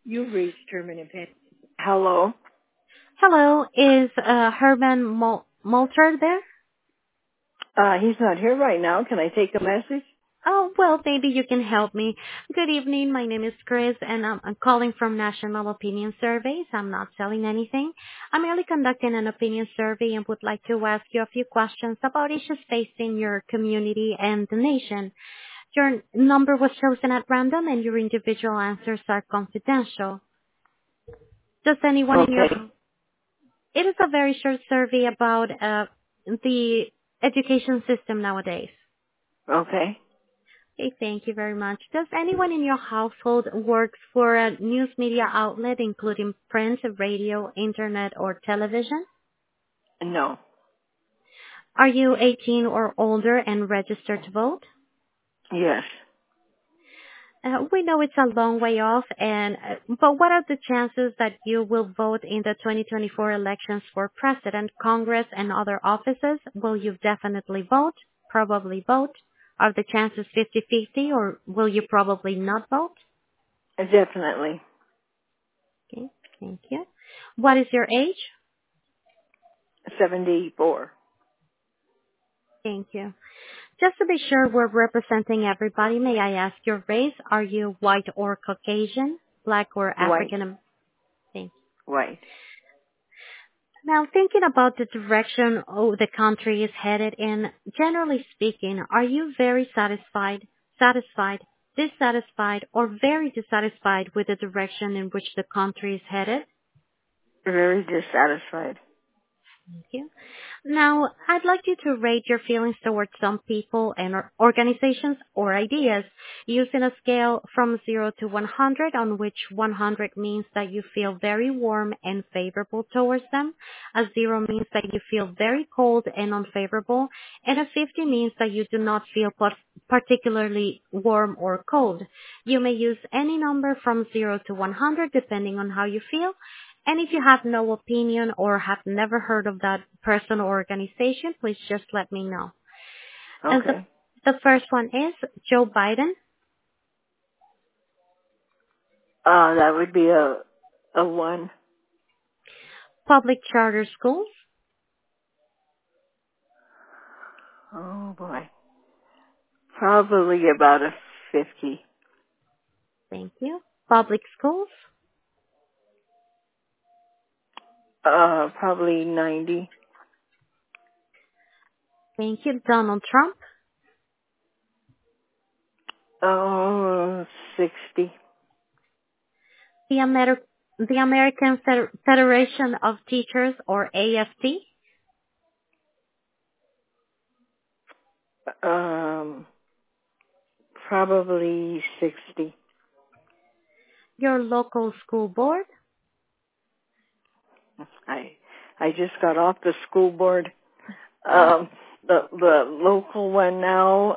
You've reached Herman and Penny. Hello. Hello, is Herman Moulter there? He's not here right now. Can I take a message? Oh, well, maybe you can help me. Good evening. My name is Chris, and I'm calling from National Opinion Surveys. I'm not selling anything. I'm merely conducting an opinion survey and would like to ask you a few questions about issues facing your community and the nation. Your number was chosen at random, and your individual answers are confidential. Does anyone in your... Okay. It is a very short survey about the education system nowadays. Okay. Okay, thank you very much. Does anyone in your household work for a news media outlet, including print, radio, internet, or television? No. Are you 18 or older and registered to vote? Yes. We know it's a long way off, but what are the chances that you will vote in the 2024 elections for president, Congress, and other offices? Will you definitely vote, probably vote? Are the chances 50-50, or will you probably not vote? Definitely. Okay, thank you. What is your age? 74. Thank you. Just to be sure we're representing everybody, may I ask your race? Are you white or Caucasian, black or White. African? Thank you. White. Now, thinking about the direction the country is headed in, generally speaking, are you very satisfied, dissatisfied, or very dissatisfied with the direction in which the country is headed? Very dissatisfied. Thank you. Now, I'd like you to rate your feelings towards some people and organizations or ideas using a scale from 0 to 100, on which 100 means that you feel very warm and favorable towards them, a 0 means that you feel very cold and unfavorable, and a 50 means that you do not feel particularly warm or cold. You may use any number from 0 to 100 depending on how you feel. And if you have no opinion or have never heard of that person or organization, please just let me know. And Okay. the first one is Joe Biden, That would be a 1. public charter schools, Oh boy. Probably about a 50. thank you, public schools, Probably 90. thank you, Donald Trump, Oh, 60. the, the American Federation of Teachers, or AFT, Probably 60. your local school board, I just got off the school board. The local one now,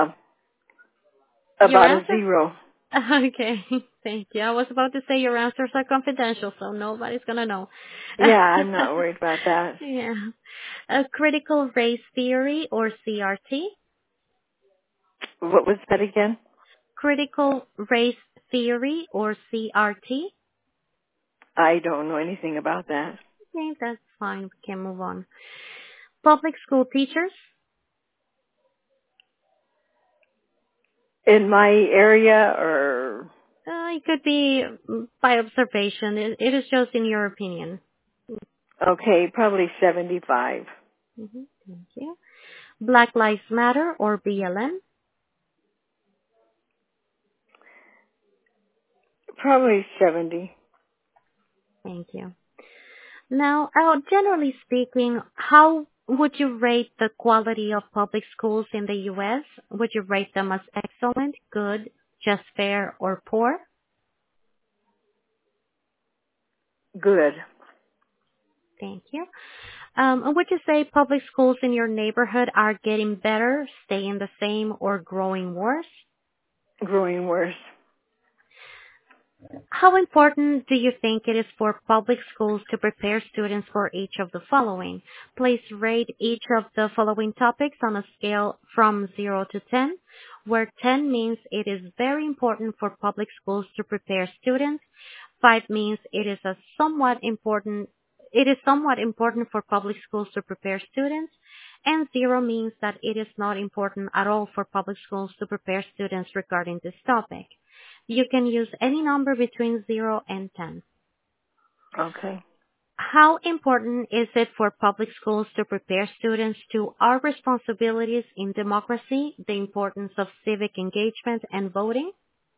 your about a answer? 0. Okay, thank you. I was about to say your answers are confidential, so nobody's going to know. Yeah, I'm not worried about that. Yeah. A critical race theory, or CRT. What was that again? Critical race theory, or CRT. I don't know anything about that. Okay, that's fine. We can move on. Public school teachers. In my area, or It could be by observation. It is just in your opinion. okay, probably 75. Thank you. Black Lives Matter, or BLM. Probably 70. Thank you. Now, generally speaking, how would you rate the quality of public schools in the U.S.? Would you rate them as excellent, good, just fair, or poor? Good. Thank you. Would you say public schools in your neighborhood are getting better, staying the same, or growing worse? Growing worse. How important do you think it is for public schools to prepare students for each of the following? Please rate each of the following topics on a scale from 0 to 10, where 10 means it is very important for public schools to prepare students, 5 means it is somewhat important for public schools to prepare students, and 0 means that it is not important at all for public schools to prepare students regarding this topic. You can use any number between 0 and 10. Okay. How important is it for public schools to prepare students to our responsibilities in democracy, the importance of civic engagement and voting?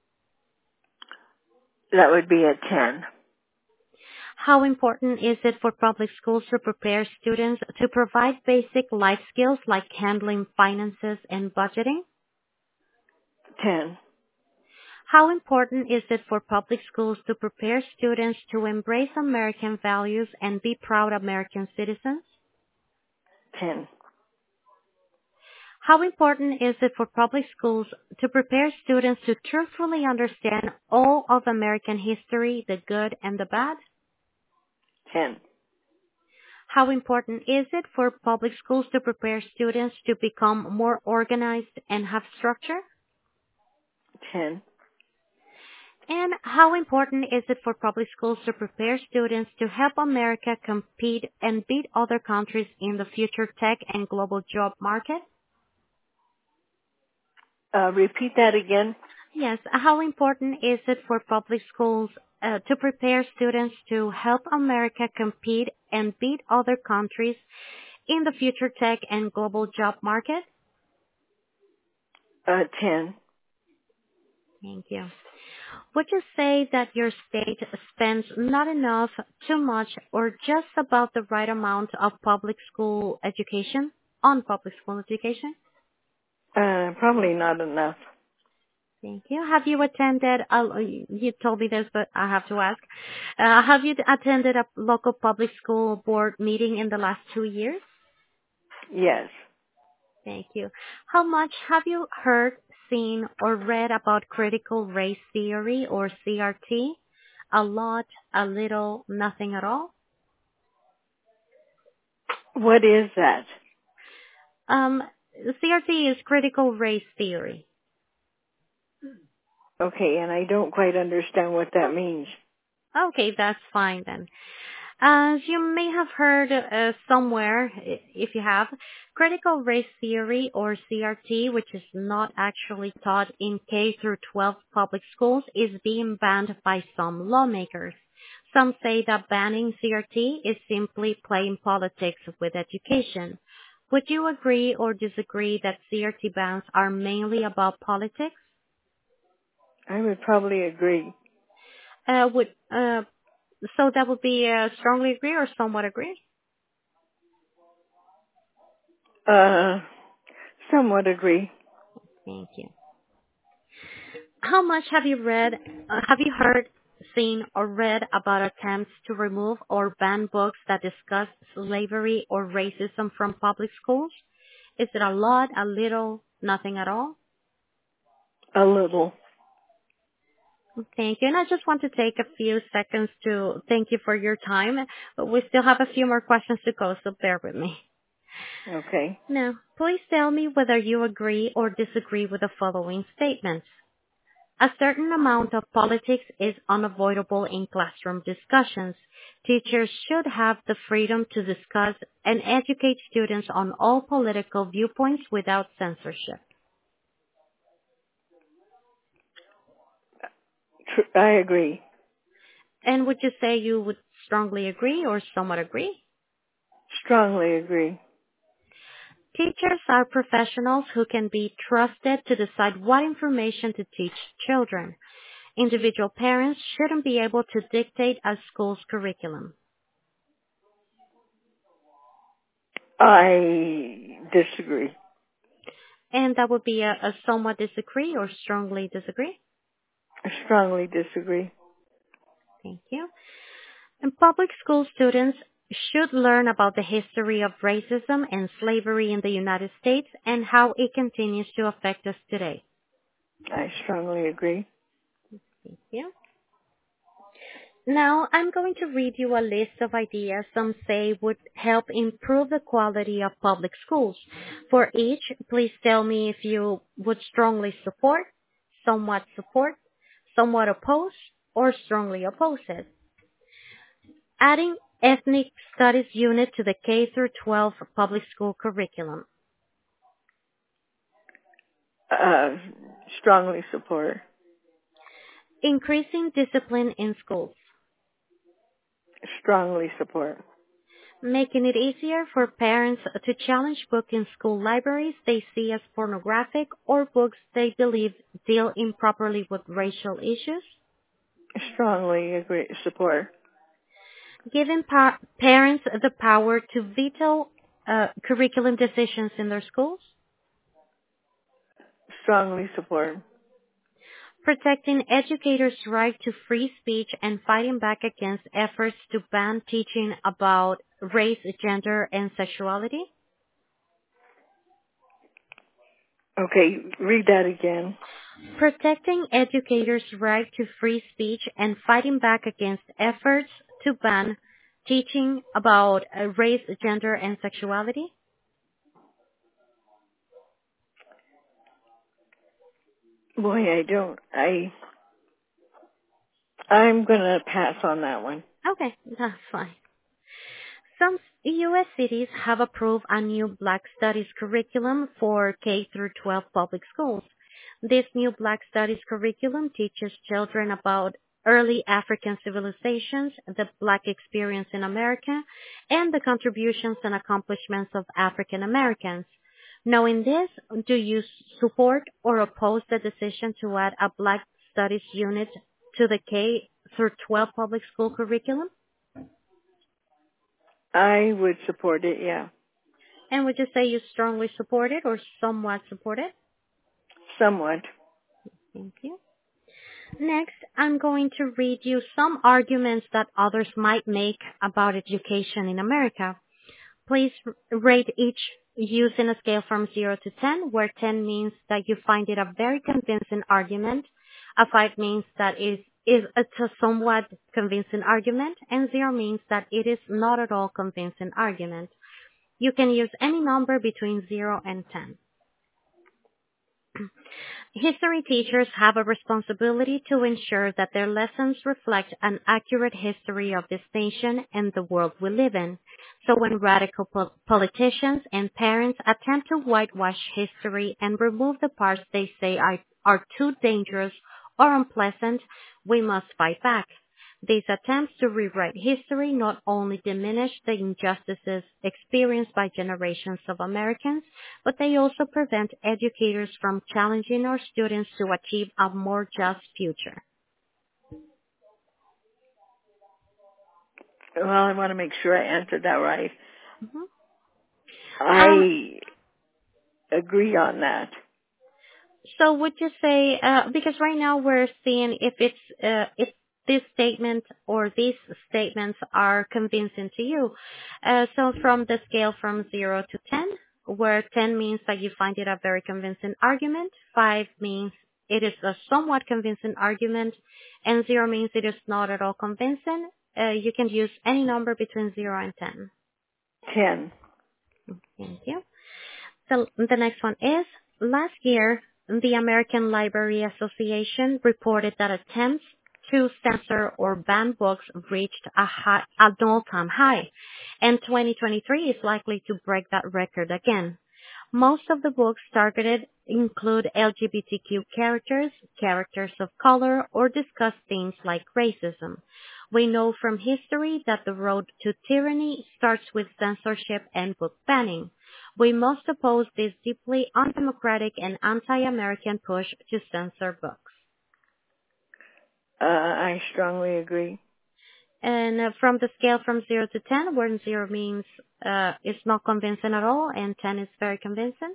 That would be a 10. How important is it for public schools to prepare students to provide basic life skills like handling finances and budgeting? 10. How important is it for public schools to prepare students to embrace American values and be proud American citizens? 10. How important is it for public schools to prepare students to truthfully understand all of American history, the good and the bad? 10. How important is it for public schools to prepare students to become more organized and have structure? 10. And how important is it for public schools to prepare students to help America compete and beat other countries in the future tech and global job market? Repeat that again. Yes. How important is it for public schools to prepare students to help America compete and beat other countries in the future tech and global job market? 10. Thank you. Would you say that your state spends not enough, too much, or just about the right amount of public school education, on public school education? Probably not enough. Thank you. Have you attended, you told me this, but I have to ask, have you attended a local public school board meeting in the last 2 years? Yes. Thank you. How much have you heard, seen, or read about critical race theory or CRT? A lot, a little, nothing at all? What is that? CRT is critical race theory. Okay, and I don't quite understand what that means. Okay, that's fine then. As you may have heard somewhere, if you have, critical race theory or CRT, which is not actually taught in K through 12 public schools, is being banned by some lawmakers. Some say that banning CRT is simply playing politics with education. Would you agree or disagree that CRT bans are mainly about politics? I would probably agree. So that would be strongly agree or somewhat agree? Somewhat agree. Thank you. How much have you heard, seen, or read about attempts to remove or ban books that discuss slavery or racism from public schools? Is it a lot, a little, nothing at all? A little. Thank you. And I just want to take a few seconds to thank you for your time, but we still have a few more questions to go, so bear with me. Okay. Now, please tell me whether you agree or disagree with the following statements. A certain amount of politics is unavoidable in classroom discussions. Teachers should have the freedom to discuss and educate students on all political viewpoints without censorship. I agree. And would you say you would strongly agree or somewhat agree? Strongly agree. Teachers are professionals who can be trusted to decide what information to teach children. Individual parents shouldn't be able to dictate a school's curriculum. I disagree. And that would be a somewhat disagree or strongly disagree? I strongly disagree. Thank you. And public school students should learn about the history of racism and slavery in the United States and how it continues to affect us today. I strongly agree. Thank you. Now, I'm going to read you a list of ideas some say would help improve the quality of public schools. For each, please tell me if you would strongly support, somewhat oppose, or strongly oppose it. Adding ethnic studies unit to the K through 12 public school curriculum. Strongly support. Increasing discipline in schools. Strongly support. Making it easier for parents to challenge books in school libraries they see as pornographic or books they believe deal improperly with racial issues. Strongly agree. Support. Giving parents the power to veto curriculum decisions in their schools. Strongly support. Protecting educators' right to free speech and fighting back against efforts to ban teaching about race, gender, and sexuality. Okay, read that again. Protecting educators' right to free speech and fighting back against efforts to ban teaching about race, gender, and sexuality. Boy, I'm gonna pass on that one. Okay, that's fine. Some U.S. cities have approved a new Black Studies curriculum for K through 12 public schools. This new Black Studies curriculum teaches children about early African civilizations, the Black experience in America, and the contributions and accomplishments of African Americans. Knowing this, do you support or oppose the decision to add a Black Studies unit to the K through 12 public school curriculum? I would support it, yeah. And would you say you strongly support it or somewhat support it? Somewhat. Thank you. Next, I'm going to read you some arguments that others might make about education in America. Please rate each using a scale from 0 to 10, where 10 means that you find it a very convincing argument, a 5 means that it is a somewhat convincing argument, and 0 means that it is not at all convincing argument. You can use any number between 0 and 10. History teachers have a responsibility to ensure that their lessons reflect an accurate history of this nation and the world we live in. So when radical politicians and parents attempt to whitewash history and remove the parts they say are too dangerous or unpleasant, we must fight back. These attempts to rewrite history not only diminish the injustices experienced by generations of Americans, but they also prevent educators from challenging our students to achieve a more just future. Well, I want to make sure I answered that right. Mm-hmm. I agree on that. So would you say, because right now we're seeing if this statement or these statements are convincing to you. So from the scale from 0 to 10, where 10 means that you find it a very convincing argument, 5 means it is a somewhat convincing argument, and 0 means it is not at all convincing, you can use any number between 0 and 10. 10. Thank you. So the next one is, last year, the American Library Association reported that attempts to censor or ban books reached an all-time high, and 2023 is likely to break that record again. Most of the books targeted include LGBTQ characters, characters of color, or discuss themes like racism. We know from history that the road to tyranny starts with censorship and book banning. We must oppose this deeply undemocratic and anti-American push to censor books. I strongly agree. And from the scale from 0 to 10, where 0 means it's not convincing at all, and 10 is very convincing.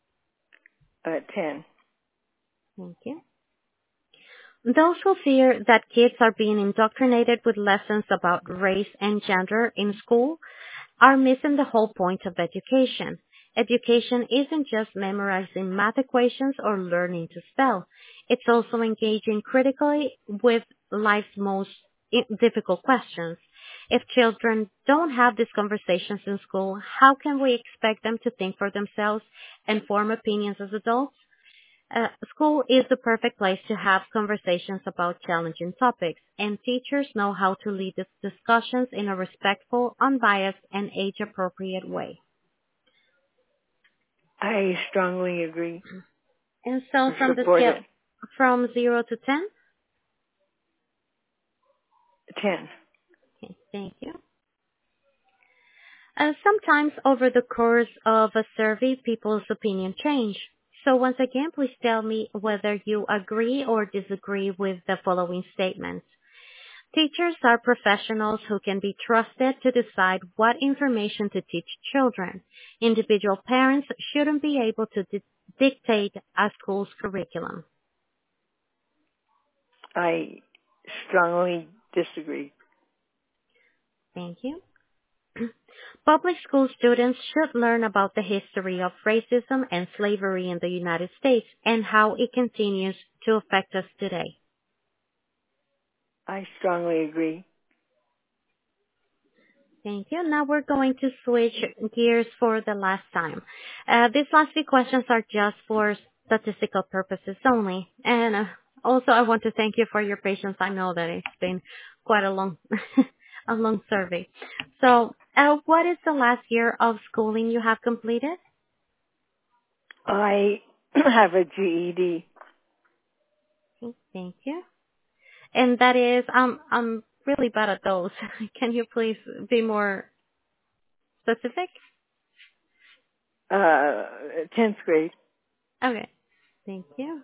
10. Thank you. Those who fear that kids are being indoctrinated with lessons about race and gender in school are missing the whole point of education. Education isn't just memorizing math equations or learning to spell. It's also engaging critically with life's most difficult questions. If children don't have these conversations in school, how can we expect them to think for themselves and form opinions as adults? School is the perfect place to have conversations about challenging topics, and teachers know how to lead these discussions in a respectful, unbiased, and age-appropriate way. I strongly agree. And so from the Support scale it. from 0 to 10? 10. Okay, thank you. Sometimes over the course of a survey, people's opinion change. So once again, please tell me whether you agree or disagree with the following statements. Teachers are professionals who can be trusted to decide what information to teach children. Individual parents shouldn't be able to dictate a school's curriculum. I strongly disagree. Thank you. Public school students should learn about the history of racism and slavery in the United States and how it continues to affect us today. I strongly agree. Thank you. Now we're going to switch gears for the last time. These last few questions are just for statistical purposes only. And also I want to thank you for your patience. I know that it's been quite a long, a long survey. So, what is the last year of schooling you have completed? I have a GED. Okay, thank you. And that is, I'm really bad at those. Can you please be more specific? 10th grade. Okay, thank you.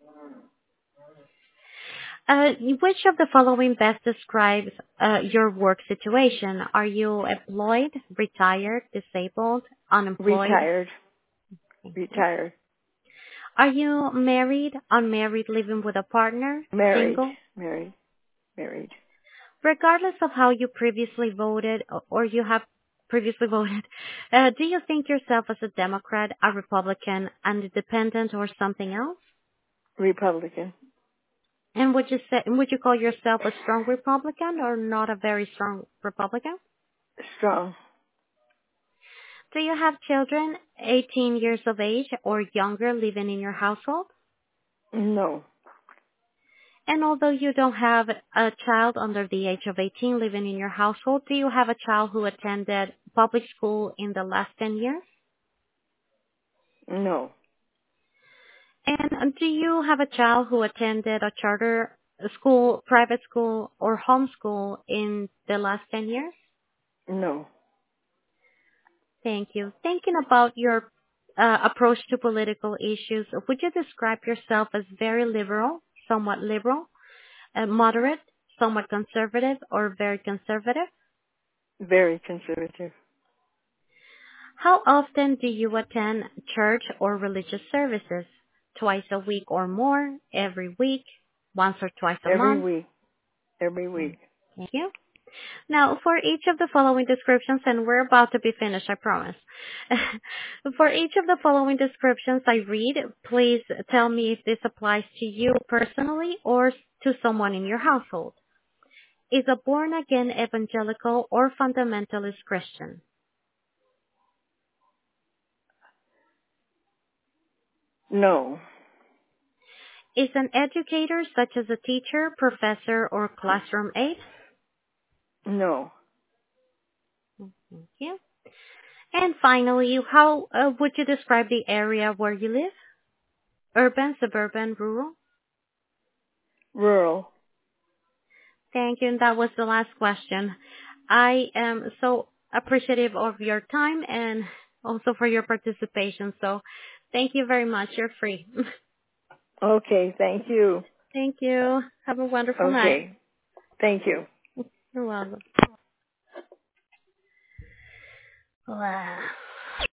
Which of the following best describes your work situation? Are you employed, retired, disabled, unemployed? Retired. Retired. Are you married, unmarried, living with a partner, Married. single? Married. Married. Regardless of how you previously voted or you have previously voted, do you think yourself as a Democrat, a Republican, an independent, or something else? Republican. And would you call yourself a strong Republican or not a very strong Republican? Strong. Do you have children 18 years of age or younger living in your household? No. And although you don't have a child under the age of 18 living in your household, do you have a child who attended public school in the last 10 years? No. And do you have a child who attended a charter school, private school, or homeschool in the last 10 years? No. Thank you. Thinking about your approach to political issues, would you describe yourself as very liberal, moderate, somewhat conservative, or very conservative? Very conservative. How often do you attend church or religious services? Twice a week or more? Every week? Once or twice a Every month? week. Every week. Thank you. Now, for each of the following descriptions, and we're about to be finished, I promise. For each of the following descriptions I read, please tell me if this applies to you personally or to someone in your household. Is a born-again evangelical or fundamentalist Christian? No. Is an educator such as a teacher, professor, or classroom aide? No. Thank you. And finally, how would you describe the area where you live? Urban, suburban, rural? Rural. Thank you. And that was the last question. I am so appreciative of your time and also for your participation. So thank you very much. You're free. Okay. Thank you. Thank you. Have a wonderful night. Okay. Thank you. You're welcome. Wow.